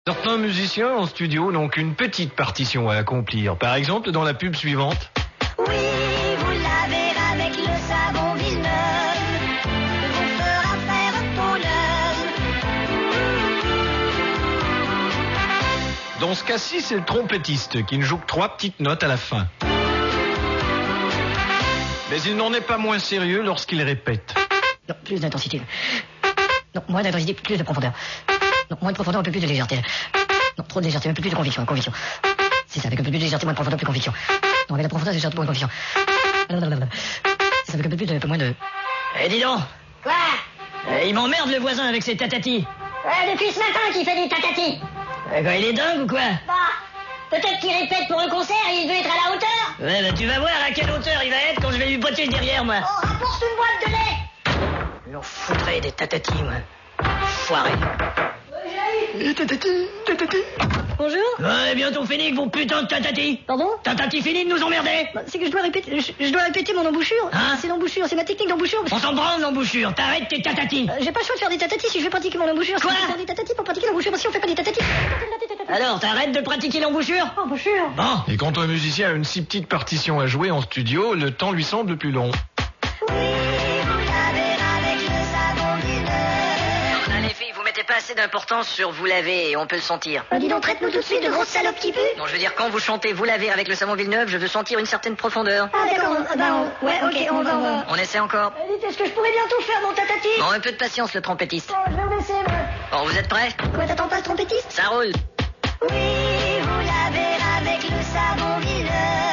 Certains musiciens en studio n'ont qu'une petite partition à accomplir. Par exemple, dans la pub suivante. Oui, vous lavez avec le savon Villeneuve, vous fera faire peau neuve. Dans ce cas-ci, c'est le trompettiste qui ne joue que 3 petites notes à la fin. Mais il n'en est pas moins sérieux lorsqu'il répète. Non, plus d'intensité. Non, moins d'intensité, plus de profondeur. Non, moins de profondeur, un peu plus de légèreté. Non, trop de légèreté, un peu plus de conviction, conviction. C'est ça, avec un peu plus de légèreté, moins de profondeur, plus de conviction. Non, avec la profondeur, légèreté, moins de conviction. C'est ça, avec un peu plus de, un peu moins de... Eh, dis donc. Quoi? Il m'emmerde le voisin avec ses tatatis. Depuis ce matin qu'il fait des tatatis. Quoi, il est dingue ou quoi? Bah, peut-être qu'il répète pour un concert et il veut être à la hauteur. Ouais, bah tu vas voir à quelle hauteur il va être quand je vais lui botter derrière, moi. Oh, apporte une boîte de lait. Il en foutrait des tatatis, moi. Foiré. Tatati. Bonjour. Ouais, bientôt fini que vos putains de tatatis. Pardon? Tatati fini de nous emmerder. Bah, c'est que je dois répéter mon embouchure. Hein? C'est l'embouchure, c'est ma technique d'embouchure. On s'en branle l'embouchure, t'arrêtes tes tatatis. J'ai pas le choix de faire des tatatis si je veux pratiquer mon embouchure. Quoi? Je vais faire des tatatis pour pratiquer l'embouchure. Si on fait pas des tatatis... Alors, t'arrêtes de pratiquer l'embouchure? Embouchure. Bon. Et quand un musicien a une si petite partition à jouer en studio, le temps lui semble plus long. Oui, vous lavez avec le savon Villeneuve. Non, les filles, vous mettez pas assez d'importance sur vous laver et on peut le sentir. Dis donc, traite-nous tout de suite de grosse salope qui pue. Non, je veux dire, quand vous chantez vous laver avec le savon Villeneuve, je veux sentir une certaine profondeur. Ah d'accord, ouais, ok, on va. On essaie encore. Dites, est-ce que je pourrais bientôt faire mon tatati? Bon, un peu de patience, le trompettiste. Bon, je vais rebaisser, moi. Bon, vous êtes prêts? Quoi, t'attends pas le trompettiste? Ça roule. Oui, vous lavez avec le savon Villeneuve.